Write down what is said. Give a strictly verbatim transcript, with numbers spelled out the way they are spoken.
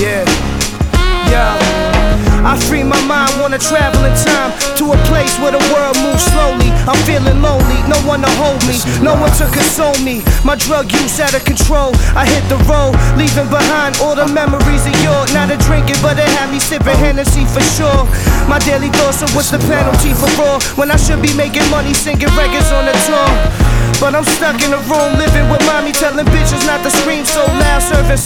Yeah, yeah. I free my mind, wanna travel in time to a place where the world moves slowly. I'm feeling lonely, no one to hold me, no one to console me. My drug use out of control. I hit the road, leaving behind all the memories of yore. Not a drinking, but it had me sipping Hennessy for sure. My daily thoughts of what's the penalty for raw, when I should be making money singing records on the tour. But I'm stuck in a room living with mommy, telling bitches not to scream so loud, serving